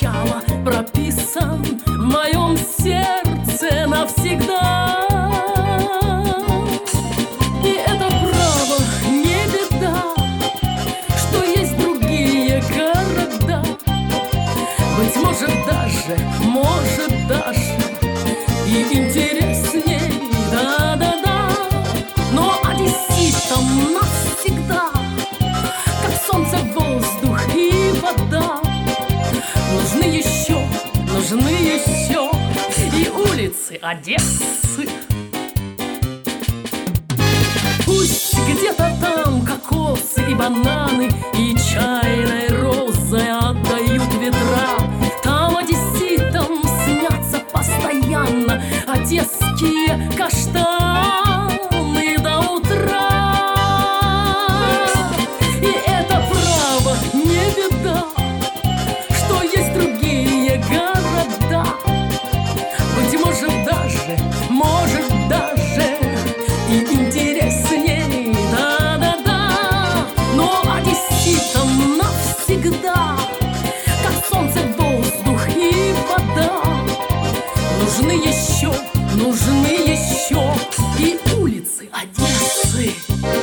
начала прописан в моем сердце навсегда. И это право не беда, что есть другие города. Быть может даже и интересней, да-да-да. Но одесситам навсегда, как солнце, воздух и вода, нужны еще и улицы Одессы. Пусть где-то там кокосы и бананы и чайной розой отдают ветра. Там одесситам снятся постоянно одесские каштаны до утра. И это право не беда, что есть другие города. Быть может даже и интересней, да-да-да. Но одесситам навсегда, как солнце, воздух и вода, нужны еще и улицы Одессы.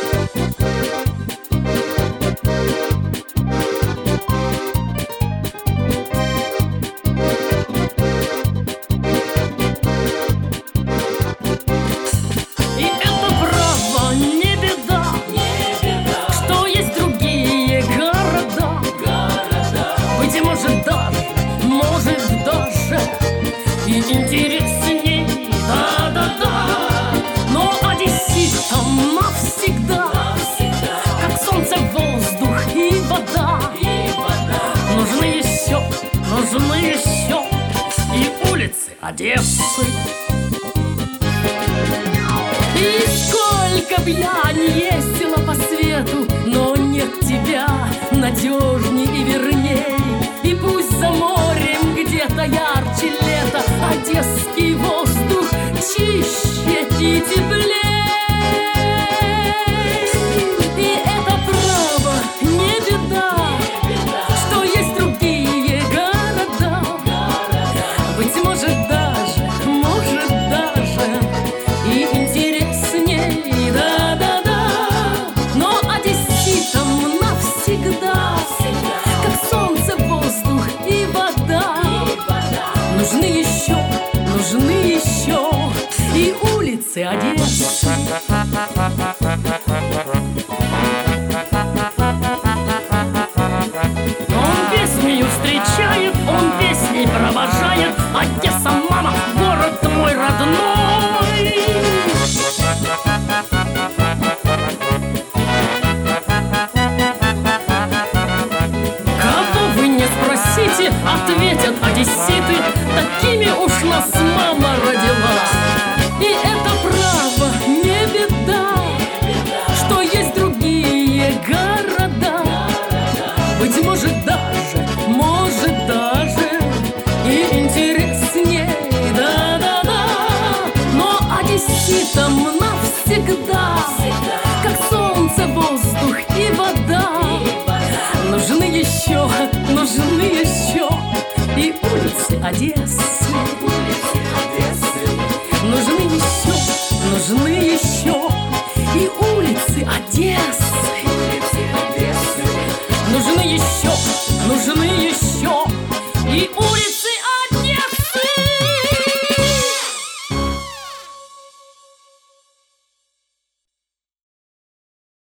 Интересней, да-да-да. Но одесситам навсегда, как солнце, воздух и вода, нужны еще и улицы Одессы. И сколько б я не ездила по свету, но нет тебя надежней и верней. И пусть за морем где-то ярче лето, одесский воздух чище и теплей. И это право не беда, что есть другие города. Быть может даже и интересней, да-да-да. Но одесситам навсегда, как солнце, воздух и вода, нужны еще и улицы Одессы. Он песнею встречает, он песней провожает. Одесса, мама, город мой родной. Кого вы не спросите, ответят одесситы, такими уж нас мама родила.